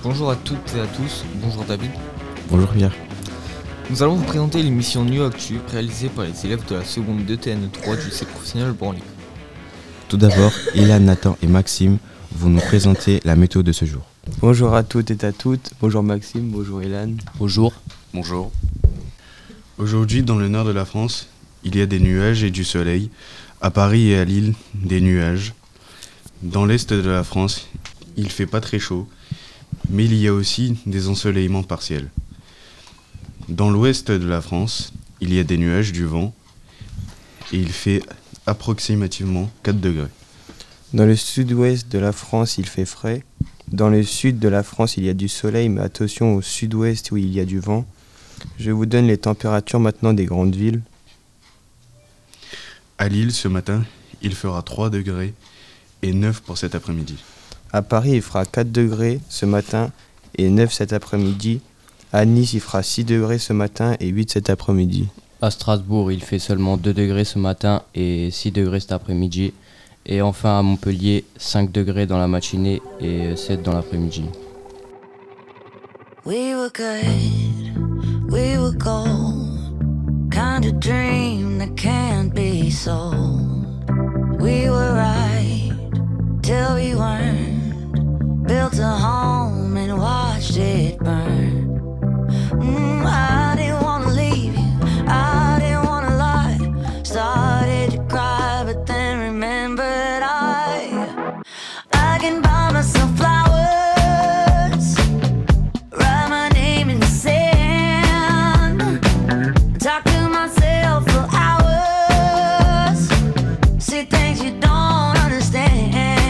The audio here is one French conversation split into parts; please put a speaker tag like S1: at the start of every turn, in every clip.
S1: Bonjour à toutes et à tous, bonjour David.
S2: Bonjour Pierre.
S1: Nous allons vous présenter l'émission New Actu réalisée par les élèves de la seconde 2TN3 du lycée professionnel Branly.
S2: Tout d'abord, Ilan, Nathan et Maxime vont nous présenter la météo de ce jour.
S3: Bonjour à toutes et à toutes, bonjour Maxime, bonjour Ilan.
S4: Bonjour.
S5: Bonjour. Aujourd'hui, dans le nord de la France, il y a des nuages et du soleil. À Paris et à Lille, des nuages. Dans l'est de la France, il fait pas très chaud, mais il y a aussi des ensoleillements partiels. Dans l'ouest de la France, il y a des nuages, du vent, et il fait approximativement 4 degrés.
S3: Dans le sud-ouest de la France, il fait frais. Dans le sud de la France, il y a du soleil, mais attention au sud-ouest où il y a du vent. Je vous donne les températures maintenant des grandes villes.
S5: À Lille, ce matin, il fera 3 degrés et 9 pour cet après-midi.
S3: À Paris, il fera 4 degrés ce matin et 9 cet après-midi. À Nice, il fera 6 degrés ce matin et 8 cet après-midi.
S4: À Strasbourg, il fait seulement 2 degrés ce matin et 6 degrés cet après-midi. Et enfin à Montpellier, 5 degrés dans la matinée et 7 dans l'après-midi.
S6: We were good, we were gold, kind of dream that can't be sold. We were right till we weren't, built a home and watched it burn. I didn't wanna leave you, I didn't wanna lie. Started to cry but then remembered I can buy myself flowers, write my name in the sand, talk to myself for hours, see things you don't understand.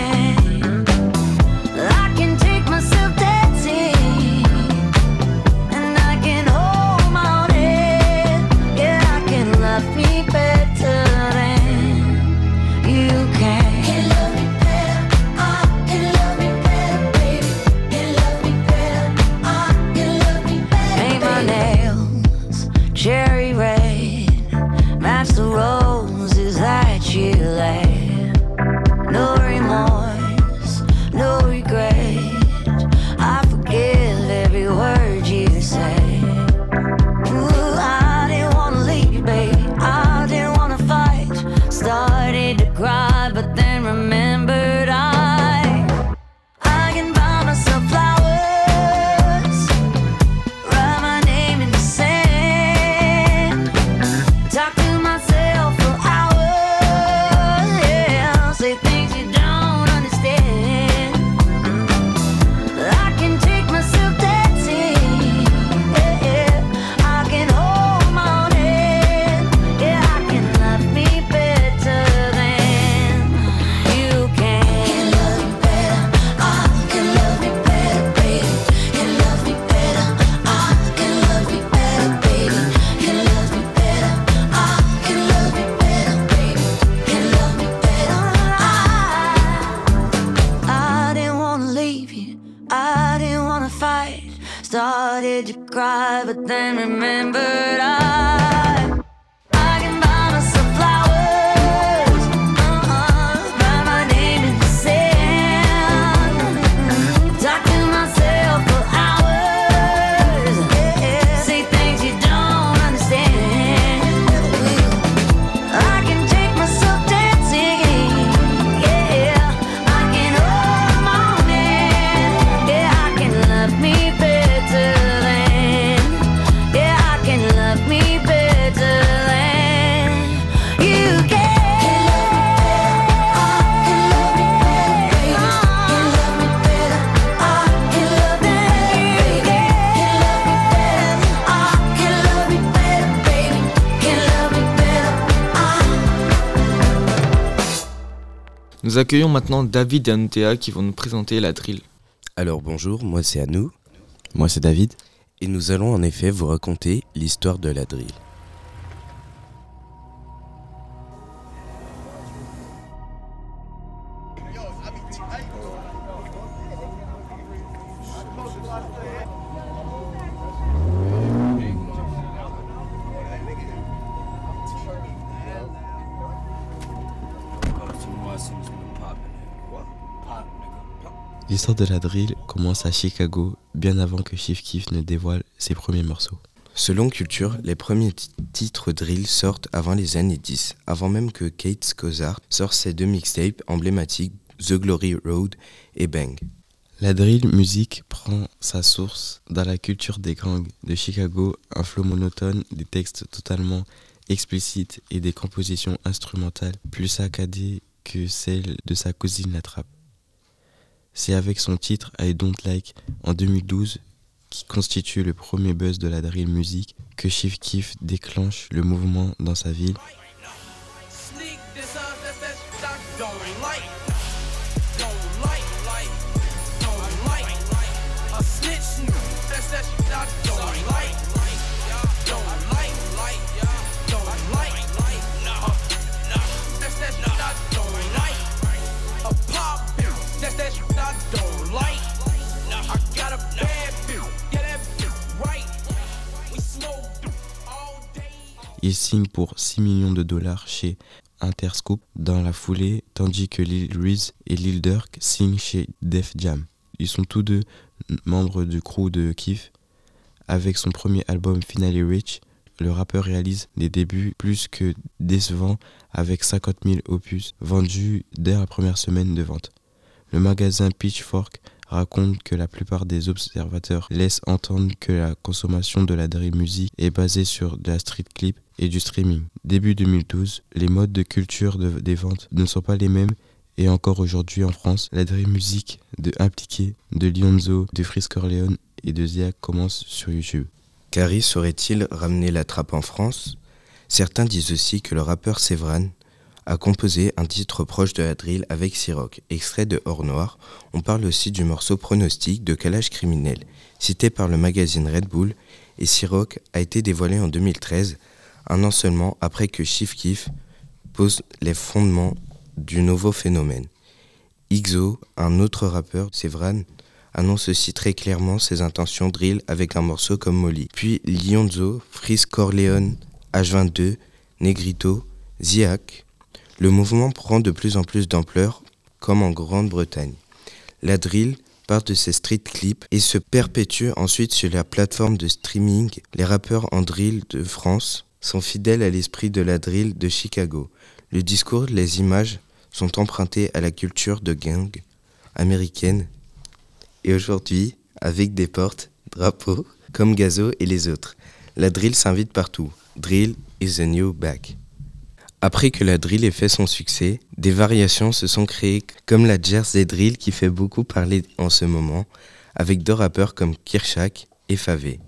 S6: I can take myself dancing, and I can hold my own head. Yeah, I can love me better than you can. Can love me better, I can love me better, baby. Can love me better, I can love me better. Paint my nails cherry red, match the roses that you laid. No remorse, no regret, I forgive every word you say. Ooh, I didn't wanna leave you, baby, I didn't wanna fight. Started to cry, but then remembered I can buy myself flowers, write my name in the sand, talk to myself for hours, yeah, say things you don't understand. I can take myself dancing, yeah, I can hold my own head, yeah, I can love me better than you can. Can love me better, I can love me better, baby. Can love me better, I can love me better, baby. Can love me better, I can love me better, baby. Can love me better, I didn't wanna leave you, I didn't wanna fight. Started to cry, but then remembered I can buy myself flowers, write my name in the sand, talk to myself for hours, yeah, say things you don't understand. I can take myself dancing, yeah, I can hold my own hand, yeah, I can love me better than, yeah, I can love me better than you can. Can love me better, I can love me better, baby. Can love me better, I can love me better, baby. Can love me better, baby. Can love me better,
S1: Nous accueillons maintenant David et Anoutea qui vont nous présenter la drill.
S7: Alors bonjour, moi c'est Anou,
S2: Moi c'est David.
S7: et nous allons en effet vous raconter l'histoire de la drill.
S2: L'histoire de la drill commence à Chicago, bien avant que Chief Keef ne dévoile ses premiers morceaux.
S7: Selon Culture, les premiers titres drill sortent avant les années 10, avant même que Kate Cozart sorte ses 2 mixtapes emblématiques The Glory Road et Bang.
S2: La drill musique prend sa source dans la culture des gangs de Chicago, un flow monotone, des textes totalement explicites et des compositions instrumentales plus saccadées que celles de sa cousine la trappe. C'est avec son titre I Don't Like en 2012, qui constitue le premier buzz de la drill music, que Chief Keef déclenche le mouvement dans sa ville. Il signe pour 6 millions de dollars chez Interscope dans la foulée, tandis que Lil Reese et Lil Durk signent chez Def Jam. Ils sont tous deux membres du crew de Keef. Avec son premier album Finally Rich, le rappeur réalise des débuts plus que décevants avec 50 000 opus vendus dès la première semaine de vente. Le magazine Pitchfork raconte que la plupart des observateurs laissent entendre que la consommation de la drill music est basée sur de la street clip et du streaming. Début 2012, les modes de culture des ventes ne sont pas les mêmes et encore aujourd'hui en France, la drill music de Impliqué, de Lionzo, de Freeze Corleone et de Ziak commence sur YouTube.
S7: Caris aurait-il ramené la trappe en France ? Certains disent aussi que le rappeur Sévran a composé un titre proche de la drill avec Ciroc, extrait de Or Noir. On parle aussi du morceau Pronostic de Calage Criminel, cité par le magazine Red Bull, et Ciroc a été dévoilé en 2013, un an seulement après que Chief Keef pose les fondements du nouveau phénomène. Ixo, un autre rappeur, Sévran, annonce aussi très clairement ses intentions drill avec un morceau comme Molly. Puis Lionzo, Freeze Corleone, H22, Negrito, Ziak. Le mouvement prend de plus en plus d'ampleur, comme en Grande-Bretagne. La drill part de ses street clips et se perpétue ensuite sur la plateforme de streaming. Les rappeurs en drill de France sont fidèles à l'esprit de la drill de Chicago. Le discours, les images sont empruntés à la culture de gang américaine. Et aujourd'hui, avec des portes, drapeaux, comme Gazo et les autres, la drill s'invite partout. Drill is the new back. Après que la drill ait fait son succès, des variations se sont créées comme la Jersey Drill qui fait beaucoup parler en ce moment, avec 2 rappeurs comme Kirshak et Favé.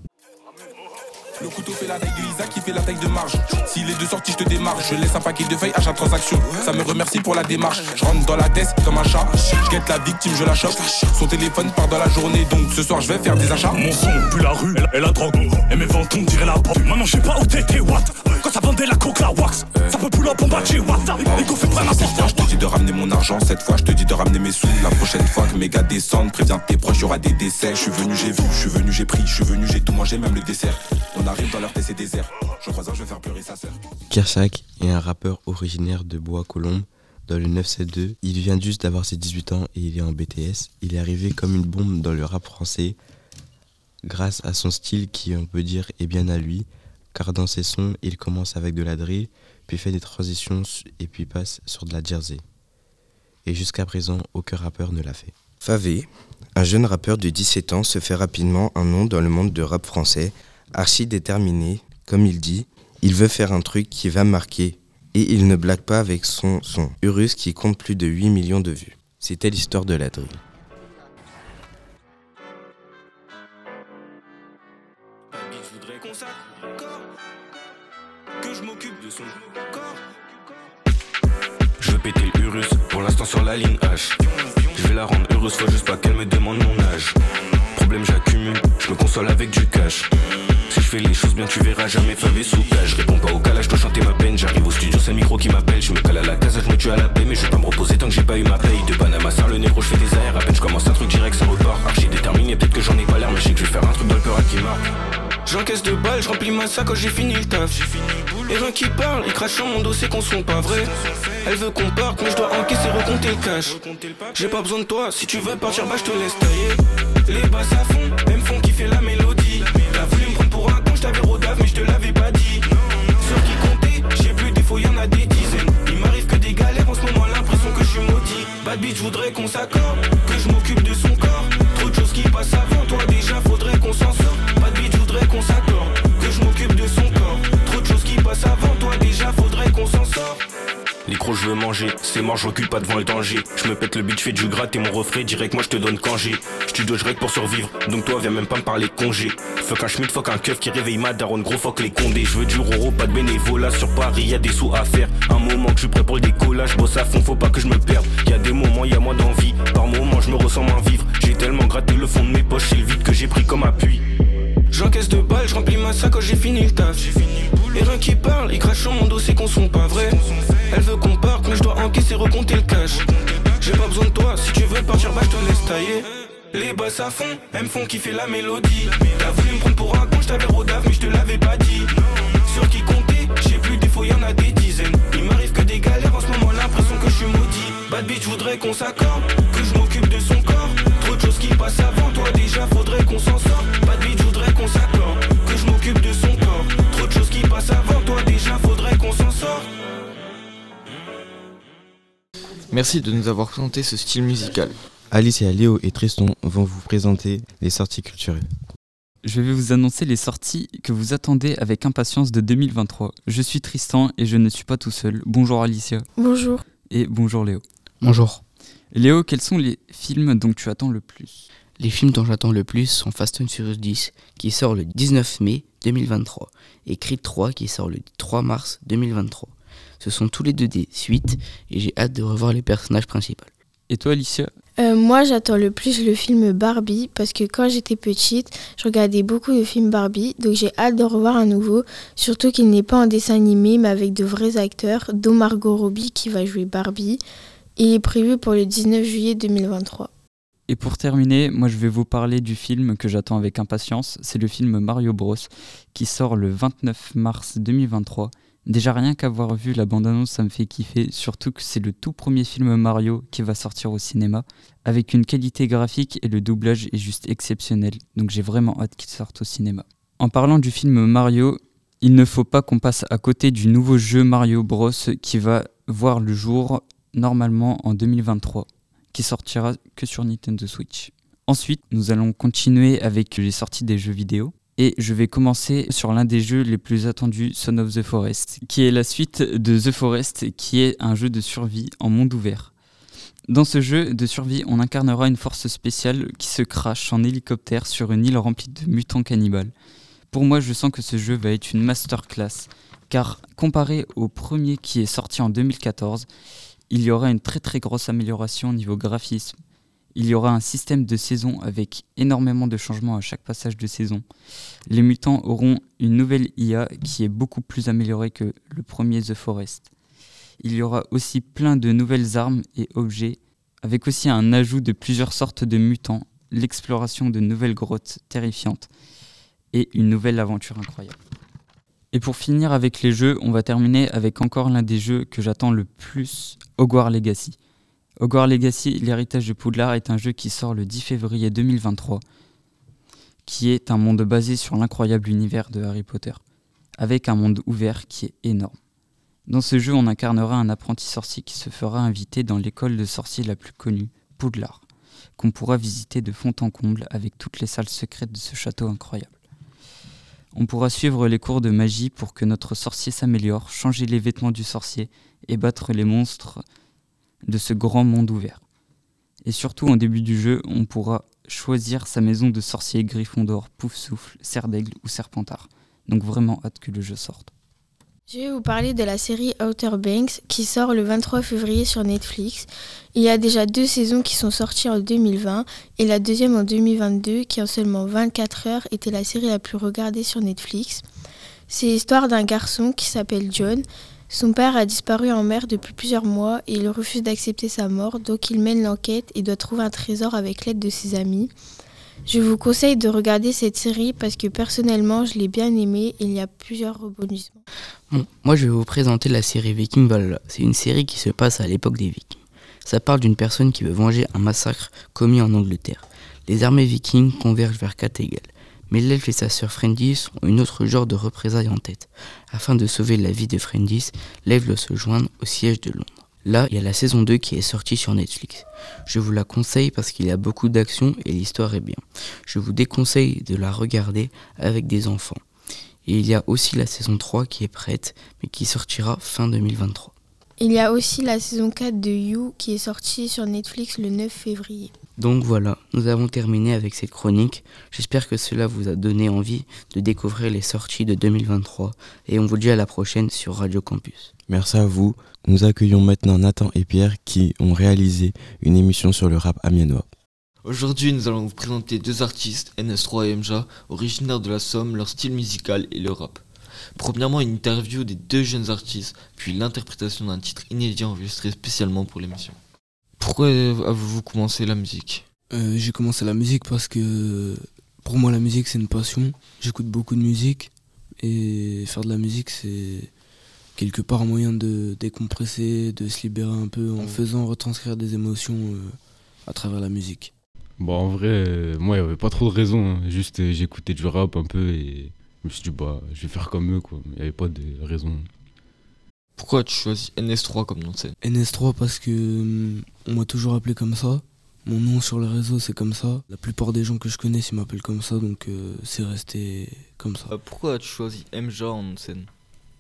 S8: Le couteau fait la taille de Isaac qui fait la taille de marge. Si les 2 sorties je te démarre, je laisse un paquet de feuilles à chaque transaction. Ça me remercie pour la démarche. Je rentre dans la tête comme un chat. Je guette la victime, je la chope. Son téléphone part dans la journée, donc ce soir je vais faire des achats.
S9: Mon son pue la rue et la drogue. Et mes ventons dirait la pompe. Maintenant je sais pas où t'étais, what. Quand ça vendait la coke, la wax. Ça peut plus la bombe à what. Et qu'on fait pas n'importe quoi.
S8: Je te dis de ramener mon argent, cette fois je te dis de ramener mes sous. La prochaine fois que mes gars descendent, préviens tes proches, y'aura des décès. Je suis venu, j'ai vu, je suis venu, j'ai pris, je suis venu, j'ai tout mangé, même le dessert. On arrive dans leur PC désert. Je crois que je vais faire pleurer sa sœur.
S2: Kirshak est un rappeur originaire de Bois-Colombes, dans le 972. Il vient juste d'avoir ses 18 ans et il est en BTS. Il est arrivé comme une bombe dans le rap français, grâce à son style qui, on peut dire, est bien à lui, car dans ses sons, il commence avec de la drill, puis fait des transitions et puis passe sur de la jersey. Et jusqu'à présent, aucun rappeur ne l'a fait.
S7: Favé, un jeune rappeur de 17 ans, se fait rapidement un nom dans le monde de rap français, archi déterminé, comme il dit, il veut faire un truc qui va marquer, et il ne blague pas avec son son, Urus qui compte plus de 8 millions de vues. C'était l'histoire de la drill.
S9: Je voudrais qu'on s'accorde, que je m'occupe de son corps. Je veux péter l'Urus, pour l'instant sur la ligne H. Je vais la rendre heureuse, faut juste pas qu'elle me demande mon âge. Problème j'accumule, je me console avec du cash. Si je fais les choses bien tu verras jamais Favé sous cage. Je réponds pas au calage, je dois chanter ma peine. J'arrive au studio, c'est le micro qui m'appelle. Je me cale à la casa, je me tue à la paix. Mais je vais pas me reposer tant que j'ai pas eu ma paye. De Panama sort le négro, je fais des airs. À peine je commence un truc direct, ça repart. Archi déterminé, peut-être que j'en ai pas l'air. Mais je sais que je vais faire un truc dans le cœur à qui marque. J'encaisse de balles balles, je remplis ma sac quand j'ai fini le taf. Et rien qui parle, ils crachent sur mon dos, c'est qu'on sont pas vrais. Elle veut qu'on parte, mais je dois encaisser, recompter le cash. J'ai pas besoin de toi, si tu veux partir, bah je te laisse tailler. Les basses à fond, elles me font kiffer la mélodie. T'as voulu me prendre pour un con, je t'avais rodave, mais je te l'avais pas dit. Sur qui compter, j'ai plus des fois, y'en a des dizaines. Il m'arrive que des galères, en ce moment l'impression que je suis maudit. Bad bitch, voudrais qu'on s'accorde, que je m'occupe de son corps. Trop de choses qui passent avant toi, déjà faudrait qu'on s'en sorte. Bad bitch, voudrais qu'on s'accorde, que je m'occupe de son corps. Trop de choses qui passent avant toi, déjà faudrait qu'on s'en sorte.
S10: Les crocs je veux manger, c'est mort, je recule pas devant le danger. Je me pète le beat, je fais du gratte et mon refrain direct moi je te donne congé. Studio je règle pour survivre, donc toi viens même pas me parler congé. Fuck un schmidt, fuck un keuf qui réveille ma daronne, gros fuck les condés. Je veux du roro, pas de bénévolat, sur Paris y'a des sous à faire. Un moment que je suis prêt pour le décollage, bosse à fond, faut pas que je me perde. Y'a des moments, y'a moins d'envie, par moments je me ressens moins vivre. J'ai tellement gratté le fond de mes poches, c'est le vide que j'ai pris comme appui.
S9: J'encaisse de balles, je remplis ma sac quand j'ai fini le taf. Et rien qui parle, ils crachent sur mon dos, c'est qu'on sont pas vrais. Elle veut qu'on parte, mais je dois encaisser, recompter le cash. J'ai pas besoin de toi, si tu veux partir, bah je te laisse tailler. Les basses à fond, elles me font kiffer la mélodie. T'as voulu me prendre pour un con, je t'avais rodave, mais je te l'avais pas dit. Sur qui compter, j'ai plus des fois, y'en a des dizaines. Il m'arrive que des galères, en ce moment l'impression que je suis maudit. Bad bitch, voudrais qu'on s'accorde, que je m'occupe de son corps. Trop de choses qui passent avant toi, déjà faudrait qu'on s'en sorte. Bad bitch, voudrais qu'on s'accorde, que je m'occupe de son corps. Trop de choses qui passent avant toi, déjà faudrait qu'on s'en sorte.
S1: Merci de nous avoir présenté ce style musical.
S2: Alicia, Léo et Tristan vont vous présenter les sorties culturelles.
S11: Je vais vous annoncer les sorties que vous attendez avec impatience de 2023. Je suis Tristan et je ne suis pas tout seul. Bonjour Alicia.
S12: Bonjour.
S11: Et bonjour Léo.
S13: Bonjour.
S11: Léo, quels sont les films dont tu attends le plus ?
S13: Les films dont j'attends le plus sont Fast and Furious 10 qui sort le 19 mai 2023 et Creed 3 qui sort le 3 mars 2023. Ce sont tous les deux des suites et j'ai hâte de revoir les personnages principaux.
S11: Et toi Alicia ?
S12: Moi j'attends le plus le film Barbie parce que quand j'étais petite, je regardais beaucoup de films Barbie, donc j'ai hâte de revoir un nouveau, surtout qu'il n'est pas en dessin animé mais avec de vrais acteurs, dont Margot Robbie qui va jouer Barbie. Il est prévu pour le 19 juillet 2023.
S11: Et pour terminer, moi je vais vous parler du film que j'attends avec impatience, c'est le film Mario Bros qui sort le 29 mars 2023. Déjà rien qu'avoir vu la bande-annonce, ça me fait kiffer, surtout que c'est le tout premier film Mario qui va sortir au cinéma, avec une qualité graphique et le doublage est juste exceptionnel, donc j'ai vraiment hâte qu'il sorte au cinéma. En parlant du film Mario, il ne faut pas qu'on passe à côté du nouveau jeu Mario Bros qui va voir le jour normalement en 2023, qui sortira que sur Nintendo Switch. Ensuite, nous allons continuer avec les sorties des jeux vidéo. Et je vais commencer sur l'un des jeux les plus attendus, Son of the Forest, qui est la suite de The Forest, qui est un jeu de survie en monde ouvert. Dans ce jeu de survie, on incarnera une force spéciale qui se crache en hélicoptère sur une île remplie de mutants cannibales. Pour moi, je sens que ce jeu va être une masterclass, car comparé au premier qui est sorti en 2014, il y aura une très très grosse amélioration au niveau graphisme. Il y aura un système de saison avec énormément de changements à chaque passage de saison. Les mutants auront une nouvelle IA qui est beaucoup plus améliorée que le premier The Forest. Il y aura aussi plein de nouvelles armes et objets, avec aussi un ajout de plusieurs sortes de mutants, l'exploration de nouvelles grottes terrifiantes et une nouvelle aventure incroyable. Et pour finir avec les jeux, on va terminer avec encore l'un des jeux que j'attends le plus, Hogwarts Legacy. Hogwarts Legacy, l'héritage de Poudlard, est un jeu qui sort le 10 février 2023, qui est un monde basé sur l'incroyable univers de Harry Potter, avec un monde ouvert qui est énorme. Dans ce jeu, on incarnera un apprenti sorcier qui se fera inviter dans l'école de sorciers la plus connue, Poudlard, qu'on pourra visiter de fond en comble avec toutes les salles secrètes de ce château incroyable. On pourra suivre les cours de magie pour que notre sorcier s'améliore, changer les vêtements du sorcier et battre les monstres de ce grand monde ouvert. Et surtout, en début du jeu, on pourra choisir sa maison de sorcier Gryffondor, Poufsouffle, Serre d'Aigle ou Serpentard. Donc vraiment hâte que le jeu sorte.
S12: Je vais vous parler de la série Outer Banks qui sort le 23 février sur Netflix. Il y a déjà 2 saisons qui sont sorties en 2020 et la deuxième en 2022 qui en seulement 24 heures était la série la plus regardée sur Netflix. C'est l'histoire d'un garçon qui s'appelle John. Son père a disparu en mer depuis plusieurs mois et il refuse d'accepter sa mort, donc il mène l'enquête et doit trouver un trésor avec l'aide de ses amis. Je vous conseille de regarder cette série parce que personnellement, je l'ai bien aimée et il y a plusieurs rebondissements.
S13: Bon, moi je vais vous présenter la série Viking Valhalla. C'est une série qui se passe à l'époque des Vikings. Ça parle d'une personne qui veut venger un massacre commis en Angleterre. Les armées vikings convergent vers Kattegat. Mais l'elfe et sa sœur Frendis ont une autre genre de représailles en tête. Afin de sauver la vie de Frendis, l'elfe doit se joindre au siège de Londres. Là, il y a la saison 2 qui est sortie sur Netflix. Je vous la conseille parce qu'il y a beaucoup d'action et l'histoire est bien. Je vous déconseille de la regarder avec des enfants. Et il y a aussi la saison 3 qui est prête, mais qui sortira fin 2023.
S12: Il y a aussi la saison 4 de You qui est sortie sur Netflix le 9 février.
S13: Donc voilà, nous avons terminé avec cette chronique. J'espère que cela vous a donné envie de découvrir les sorties de 2023. Et on vous dit à la prochaine sur Radio Campus.
S2: Merci à vous. Nous accueillons maintenant Nathan et Pierre qui ont réalisé une émission sur le rap amiénois.
S1: Aujourd'hui, nous allons vous présenter deux artistes, NS3 et MJA, originaires de la Somme, leur style musical et le rap. Premièrement, une interview des deux jeunes artistes, puis l'interprétation d'un titre inédit enregistré spécialement pour l'émission. Pourquoi avez-vous commencé la musique ?
S14: J'ai commencé la musique parce que pour moi la musique c'est une passion. J'écoute beaucoup de musique et faire de la musique c'est quelque part un moyen de décompresser, de se libérer un peu en faisant retranscrire des émotions à travers la musique.
S15: Bah en vrai, moi il n'y avait pas trop de raison, hein. Juste j'écoutais du rap un peu et je me suis dit bah je vais faire comme eux quoi. Il n'y avait pas de raison.
S1: Pourquoi tu choisis NS3 comme nom de scène ?
S14: NS3 parce que on m'a toujours appelé comme ça. Mon nom sur les réseaux c'est comme ça. La plupart des gens que je connais ils m'appellent comme ça donc c'est resté comme ça.
S1: Pourquoi as-tu choisi MJA en nom de scène ?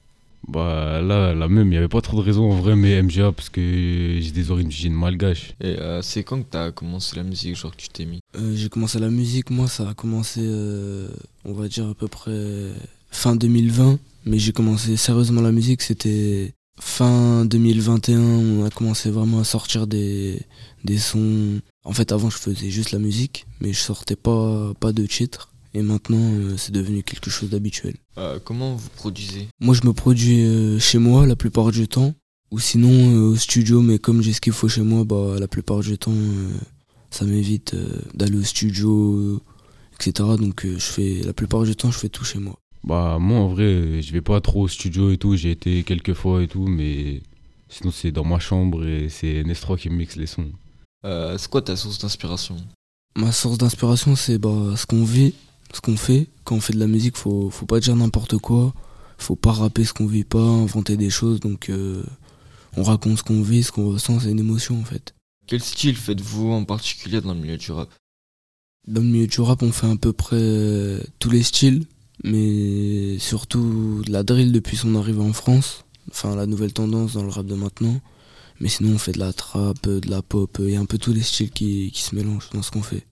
S15: Bah là même, il n'y avait pas trop de raison en vrai, mais MJA parce que j'ai des origines malgaches.
S1: Et c'est quand que t'as commencé la musique, genre que tu t'es mis ?
S14: J'ai commencé la musique, moi ça a commencé on va dire à peu près fin 2020. Mais j'ai commencé sérieusement la musique, c'était fin 2021, on a commencé vraiment à sortir des sons. En fait avant je faisais juste la musique, mais je sortais pas de titres. Et maintenant c'est devenu quelque chose d'habituel.
S1: Comment vous produisez ?
S14: Moi je me produis chez moi la plupart du temps, ou sinon au studio, mais comme j'ai ce qu'il faut chez moi, bah la plupart du temps ça m'évite d'aller au studio, etc. Donc la plupart du temps je fais tout chez moi.
S15: Bah moi en vrai je vais pas trop au studio et tout, j'ai été quelques fois et tout, mais sinon c'est dans ma chambre et c'est NS3 qui mixe les sons.
S1: C'est quoi ta source d'inspiration ?
S14: Ma source d'inspiration c'est ce qu'on vit, ce qu'on fait. Quand on fait de la musique faut pas dire n'importe quoi, faut pas rapper ce qu'on vit pas, inventer des choses, donc on raconte ce qu'on vit, ce qu'on ressent, c'est une émotion en fait.
S1: Quel style faites-vous en particulier dans le milieu du rap ?
S14: Dans le milieu du rap on fait à peu près tous les styles. Mais surtout de la drill depuis son arrivée en France, enfin la nouvelle tendance dans le rap de maintenant. Mais sinon on fait de la trap, de la pop, il y a un peu tous les styles qui se mélangent dans ce qu'on fait.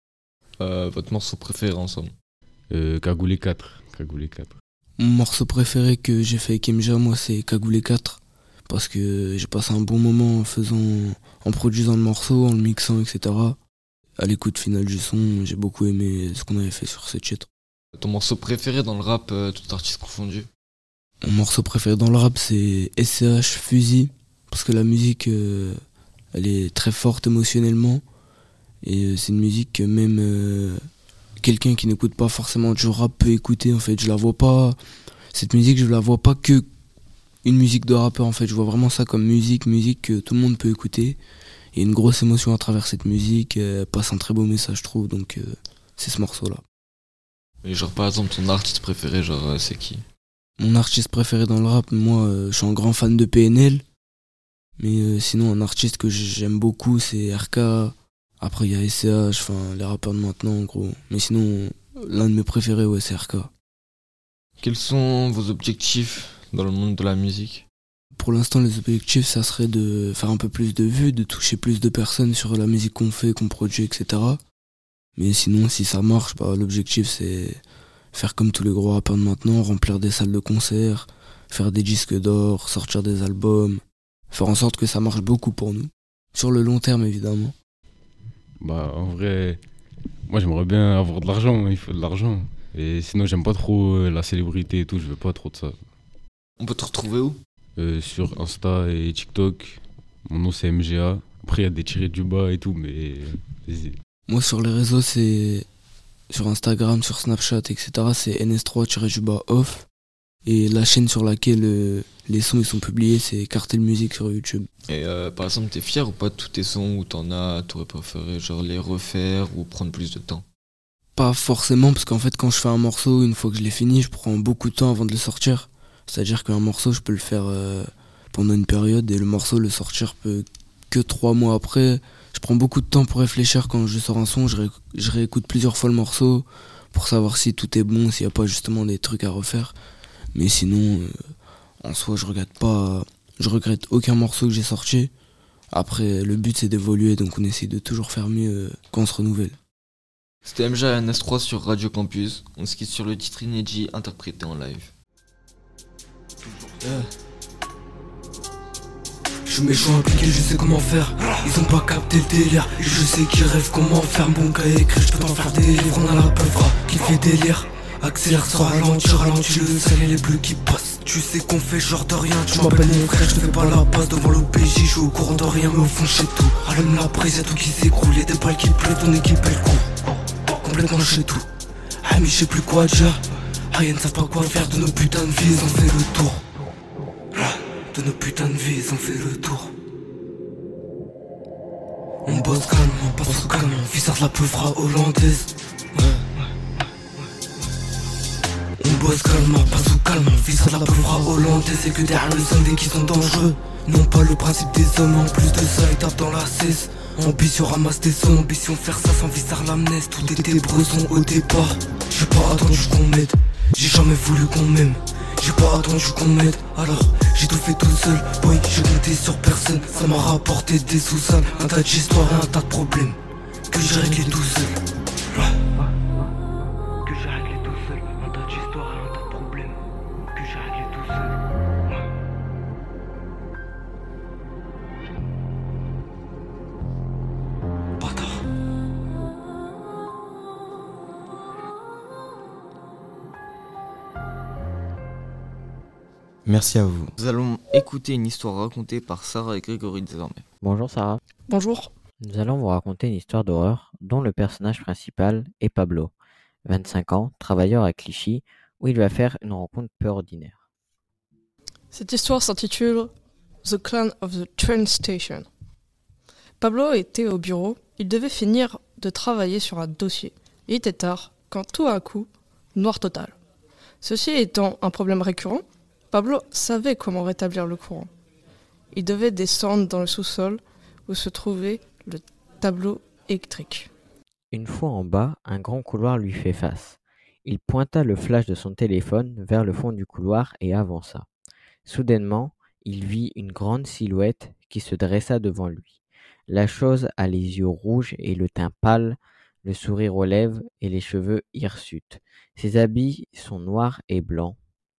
S1: Votre morceau préféré ensemble ?
S15: Cagoulé 4.
S14: Mon morceau préféré que j'ai fait avec MJA, moi c'est Cagoulé 4. Parce que j'ai passé un bon moment en produisant le morceau, en le mixant, etc. À l'écoute finale du son, j'ai beaucoup aimé ce qu'on avait fait sur ce titre.
S1: Ton morceau préféré dans le rap, tout artiste confondu ?
S14: Mon morceau préféré dans le rap c'est SCH Fusil, parce que la musique elle est très forte émotionnellement et c'est une musique que même quelqu'un qui n'écoute pas forcément du rap peut écouter en fait. Je la vois pas, cette musique je la vois pas que une musique de rappeur en fait, je vois vraiment ça comme musique que tout le monde peut écouter. Il y a une grosse émotion à travers cette musique, elle passe un très beau message je trouve, donc c'est ce morceau là.
S1: Et genre par exemple ton artiste préféré, genre c'est qui ?
S14: Mon artiste préféré dans le rap, moi je suis un grand fan de PNL. Mais sinon un artiste que j'aime beaucoup c'est RK. Après il y a SCH, enfin les rappeurs de maintenant en gros. Mais sinon l'un de mes préférés ouais c'est RK.
S1: Quels sont vos objectifs dans le monde de la musique ?
S14: Pour l'instant les objectifs ça serait de faire un peu plus de vues, de toucher plus de personnes sur la musique qu'on fait, qu'on produit, etc. Mais sinon, si ça marche, l'objectif c'est faire comme tous les gros rappeurs de maintenant, remplir des salles de concert, faire des disques d'or, sortir des albums, faire en sorte que ça marche beaucoup pour nous. Sur le long terme, évidemment.
S15: Bah, en vrai, moi j'aimerais bien avoir de l'argent, il faut de l'argent. Et sinon, j'aime pas trop la célébrité et tout, je veux pas trop de ça.
S1: On peut te retrouver où ?
S15: Sur Insta et TikTok. Mon nom c'est MJA. Après, il y a des tirés du bas et tout, mais vas-y.
S14: Moi sur les réseaux, c'est sur Instagram, sur Snapchat, etc. C'est ns3-off. Et la chaîne sur laquelle les sons ils sont publiés, c'est Cartel Music sur YouTube.
S1: Et par exemple, t'es fier ou pas de tous tes sons où t'aurais préféré genre les refaire ou prendre plus de temps?
S14: Pas forcément, parce qu'en fait quand je fais un morceau, une fois que je l'ai fini, je prends beaucoup de temps avant de le sortir. C'est-à-dire qu'un morceau, je peux le faire pendant une période et le morceau le sortir peut que 3 mois après. Je prends beaucoup de temps pour réfléchir quand je sors un son, je réécoute plusieurs fois le morceau pour savoir si tout est bon, s'il n'y a pas justement des trucs à refaire. Mais sinon, en soi, je regrette aucun morceau que j'ai sorti. Après, le but c'est d'évoluer, donc on essaie de toujours faire mieux quand on se renouvelle.
S1: C'était MJ à NS3 sur Radio Campus. On se quitte sur le titre Inédit interprété en live.
S16: Je suis méchant appliqué, je sais comment faire. Ils ont pas capté le délire. Et je sais qu'ils rêvent comment faire. Mon gars écrit, je peux t'en faire des livres. On a la peuvra qui fait délire. Accélère sans ralentir, ralentis le sel et les bleus qui passent. Tu sais qu'on fait genre de rien. Tu m'appelles mon frère, je te fais pas la passe devant l'OPJ. Je suis au courant de rien, mais au fond je sais tout. Allume la prise, y'a tout qui s'écroule. Y'a des balles qui pleuvent, ton équipe elle court. Complètement je sais tout. Ami, je sais plus quoi dire. Rien ne savent pas quoi faire de nos putains de vies, on fait le tour. De nos putains de vies, on fait le tour. On bosse calmement, pas sous calme. On vissère la peuvra hollandaise. On bosse calmement, pas sous calme. On vissère la peuvra hollandaise. Et que derrière le sang des qui sont dangereux. Non pas le principe des hommes, en plus de ça ils tapent dans la cesse. Ambition ramasse tes sons, ambition faire ça sans visser l'amnèse. Tout était bresson au départ. J'ai pas attendu qu'on m'aide, j'ai jamais voulu qu'on m'aime. J'ai pas attendu qu'on m'aide, alors j'ai tout fait tout seul. Boy, j'ai compté sur personne, ça m'a rapporté des sous-sols. Un tas d'histoires et un tas de problèmes que j'ai réglé tout seul. Que j'ai réglé tout seul, un tas d'histoires et un tas de problèmes que j'ai réglé tout seul.
S2: Merci à vous.
S1: Nous allons écouter une histoire racontée par Sarah et Grégory désormais.
S17: Bonjour Sarah.
S18: Bonjour.
S17: Nous allons vous raconter une histoire d'horreur dont le personnage principal est Pablo, 25 ans, travailleur à Clichy, où il va faire une rencontre peu ordinaire.
S18: Cette histoire s'intitule The Clan of the Train Station. Pablo était au bureau, il devait finir de travailler sur un dossier. Il était tard, quand tout à coup, noir total. Ceci étant un problème récurrent, Pablo savait comment rétablir le courant. Il devait descendre dans le sous-sol où se trouvait le tableau électrique.
S17: Une fois en bas, un grand couloir lui fait face. Il pointa le flash de son téléphone vers le fond du couloir et avança. Soudainement, il vit une grande silhouette qui se dressa devant lui. La chose a les yeux rouges et le teint pâle, le sourire aux lèvres et les cheveux hirsutes. Ses habits sont noirs et blancs.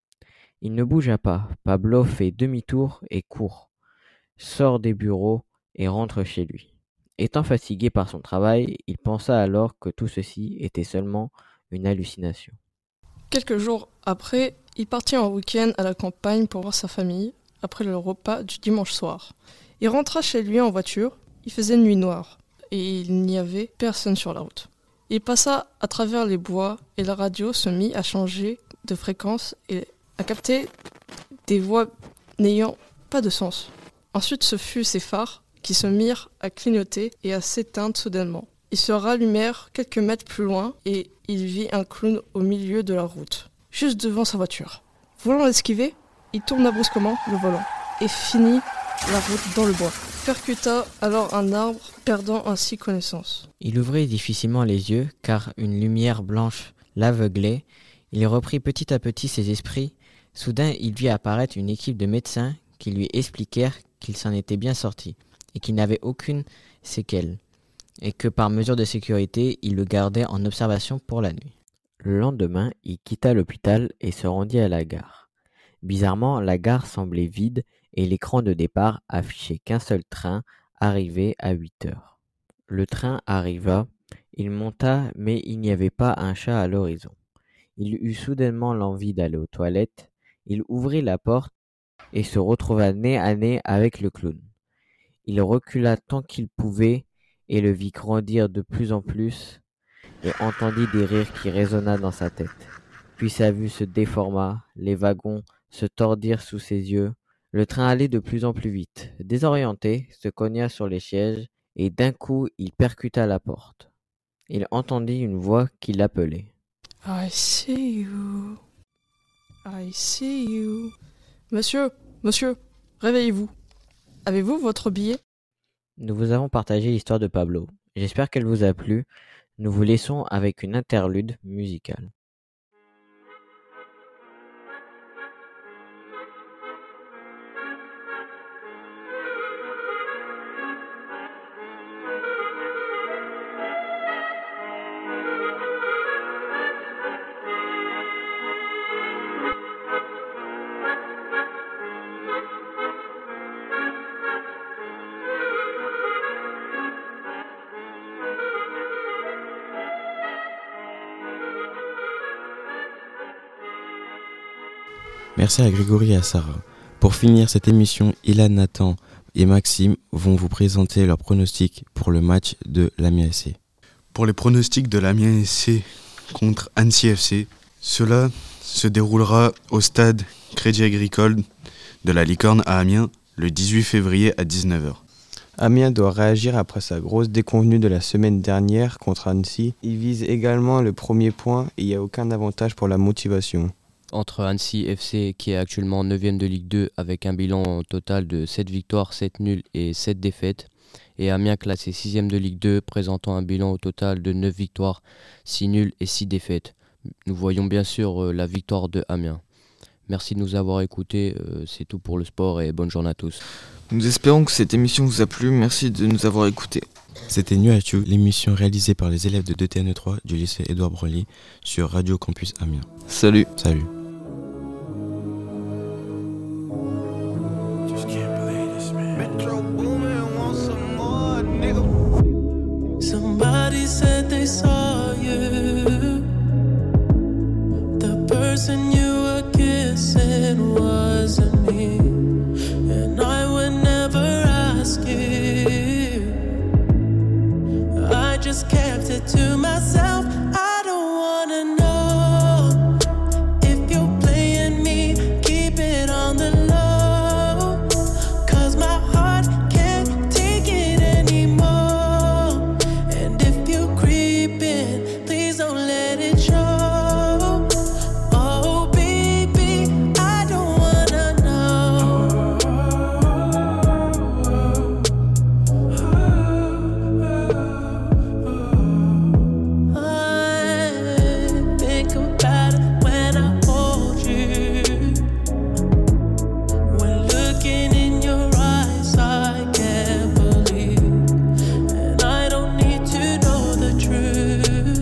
S17: Il ne bougea pas. Pablo fait demi-tour et court, sort des bureaux et rentre chez lui. Étant fatigué par son travail, il pensa alors que tout ceci était seulement une hallucination.
S18: Quelques jours après, il partit en week-end à la campagne pour voir sa famille, après le repas du dimanche soir. Il rentra chez lui en voiture, il faisait nuit noire, et il n'y avait personne sur la route. Il passa à travers les bois, et la radio se mit à changer de fréquence et à capter des voix n'ayant pas de sens. Ensuite, ce fut ses phares qui se mirent à clignoter et à s'éteindre soudainement. Ils se rallumèrent quelques mètres plus loin et il vit un clown au milieu de la route, juste devant sa voiture. Voulant l'esquiver, il tourna brusquement le volant et finit la route dans le bois. Percuta alors un arbre, perdant ainsi connaissance.
S17: Il ouvrit difficilement les yeux car une lumière blanche l'aveuglait. Il reprit petit à petit ses esprits. Soudain, il vit apparaître une équipe de médecins qui lui expliquèrent qu'il s'en était bien sorti et qu'il n'avait aucune séquelle et que par mesure de sécurité, il le gardait en observation pour la nuit. Le lendemain, il quitta l'hôpital et se rendit à la gare. Bizarrement, la gare semblait vide et l'écran de départ affichait qu'un seul train arrivait à 8 heures. Le train arriva, il monta, mais il n'y avait pas un chat à l'horizon. Il eut soudainement l'envie d'aller aux toilettes. Il ouvrit la porte et se retrouva nez à nez avec le clown. Il recula tant qu'il pouvait et le vit grandir de plus en plus et entendit des rires qui résonna dans sa tête. Puis sa vue se déforma, les wagons se tordirent sous ses yeux, le train allait de plus en plus vite. Désorienté, se cogna sur les sièges et d'un coup il percuta la porte. Il entendit une voix qui l'appelait.
S18: I see you. I see you. Monsieur, réveillez-vous. Avez-vous votre billet?
S17: Nous vous avons partagé l'histoire de Pablo. J'espère qu'elle vous a plu. Nous vous laissons avec une interlude musicale.
S2: Merci à Grégory et à Sarah. Pour finir cette émission, Ilan, Nathan et Maxime vont vous présenter leurs pronostics pour le match de l'Amiens SC.
S5: Pour les pronostics de l'Amiens SC contre Annecy FC, cela se déroulera au stade Crédit Agricole de la Licorne à Amiens le 18 février à 19h.
S3: Amiens doit réagir après sa grosse déconvenue de la semaine dernière contre Annecy. Il vise également le premier point et il n'y a aucun avantage pour la motivation.
S4: Entre Annecy FC qui est actuellement 9e de Ligue 2 avec un bilan total de 7 victoires, 7 nuls et 7 défaites, et Amiens classé 6e de Ligue 2 présentant un bilan au total de 9 victoires, 6 nuls et 6 défaites. Nous voyons bien sûr la victoire de Amiens. Merci de nous avoir écoutés, c'est tout pour le sport et bonne journée à tous.
S1: Nous espérons que cette émission vous a plu, merci de nous avoir écoutés.
S2: C'était Nuachu, l'émission réalisée par les élèves de 2TN3 du lycée Édouard Broglie sur Radio Campus Amiens.
S1: Salut.
S2: Salut.
S16: Somebody said they saw you. The person you were kissing wasn't me. And I would never ask you. I just kept it to myself. I don't wanna know if you're playing me. Keep it on the low. 'Cause my heart can't take it anymore. And if you creeping, please don't let it show. Oh baby, I don't wanna know. I think about it when I hold you. When looking in your eyes, I can't believe. And I don't need to know the truth.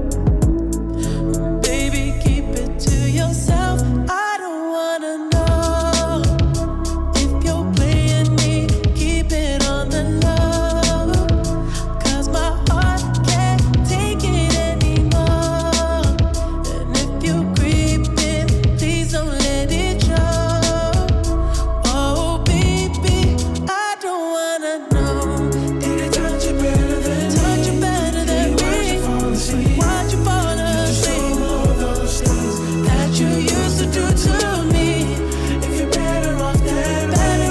S16: Baby, keep it to yourself. I don't wanna know if you're playing me. Keep it on the low. 'Cause my heart can't take it anymore. And if you creeping, please don't let it show. Oh baby, I don't wanna know. Did it touch you better than me? Why'd you fall asleep? Those things that you used to do to me. If you're better off that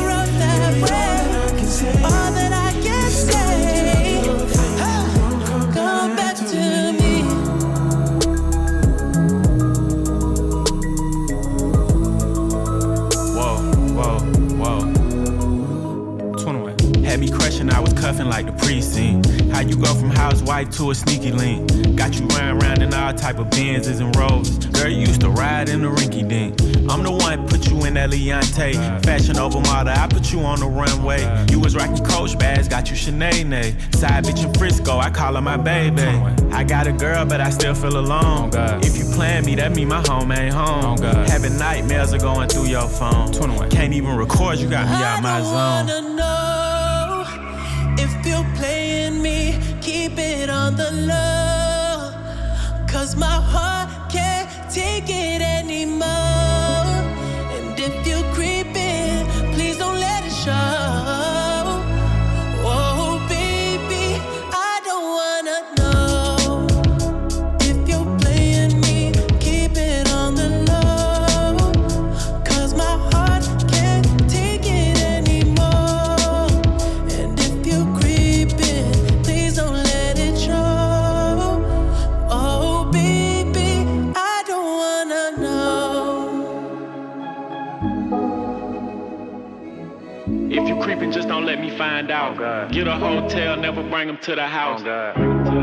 S16: way, all that I can say, come back to me.
S19: Whoa. 21. Had me crushing, I was cuffing like the precinct. How you go from housewife to a sneaky link? Got you round in all type of Benzes and Rolls. Girl, you used to ride in the rinky dink. I'm the one put you in that Leontay. Fashion over model, I put you on the runway. You was rocking Coach bags, got you Sinead. Side bitch in Frisco, I call her my baby. I got a girl, but I still feel alone. If you plan me, that mean my home ain't home. Having nightmares are going through your phone. Can't even record, you got me out my zone.
S16: I wanna know if you're playing me. Keep it on the low. 'Cause my heart can't take it anymore. And if you're creeping, please don't let it show. Oh baby,
S19: let me find out. Get a hotel, never bring him to the house.